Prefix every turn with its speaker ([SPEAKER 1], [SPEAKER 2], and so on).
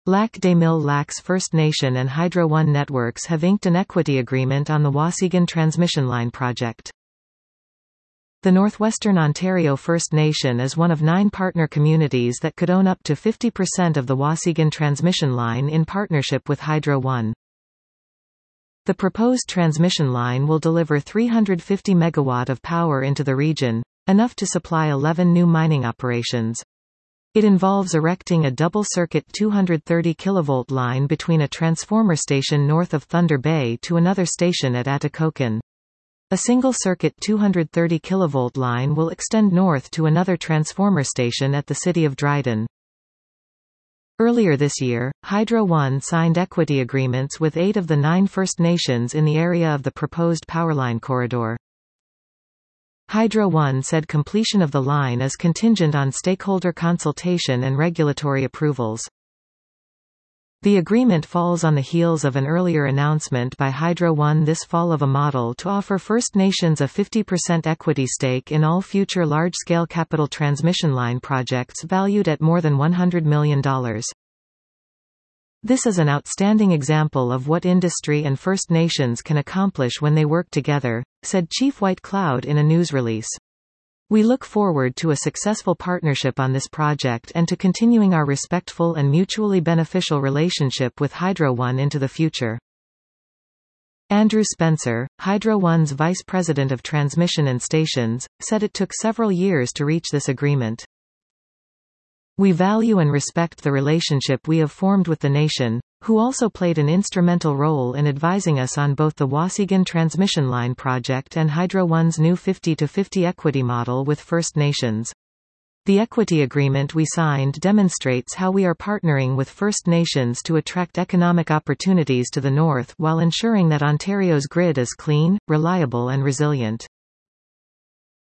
[SPEAKER 1] Lac des Mille Lacs First Nation and Hydro One Networks have inked an equity agreement on the Waasigan Transmission Line project. The Northwestern Ontario First Nation is one of 9 partner communities that could own up to 50% of the Waasigan Transmission Line in partnership with Hydro One. The proposed transmission line will deliver 350 megawatt of power into the region, enough to supply 11 new mining operations. It involves erecting a double-circuit 230 kV line between a transformer station north of Thunder Bay to another station at Atikokan. A single-circuit 230 kV line will extend north to another transformer station at the city of Dryden. Earlier this year, Hydro One signed equity agreements with 8 of the 9 First Nations in the area of the proposed powerline corridor. Hydro One said completion of the line is contingent on stakeholder consultation and regulatory approvals. The agreement falls on the heels of an earlier announcement by Hydro One this fall of a model to offer First Nations a 50% equity stake in all future large-scale capital transmission line projects valued at more than $100 million. This is an outstanding example of what industry and First Nations can accomplish when they work together, said Chief White Cloud in a news release. We look forward to a successful partnership on this project and to continuing our respectful and mutually beneficial relationship with Hydro One into the future. Andrew Spencer, Hydro One's Vice President of Transmission and Stations, said it took several years to reach this agreement. We value and respect the relationship we have formed with the nation, who also played an instrumental role in advising us on both the Waasigan Transmission Line project and Hydro One's new 50-50 equity model with First Nations. The equity agreement we signed demonstrates how we are partnering with First Nations to attract economic opportunities to the north while ensuring that Ontario's grid is clean, reliable and resilient.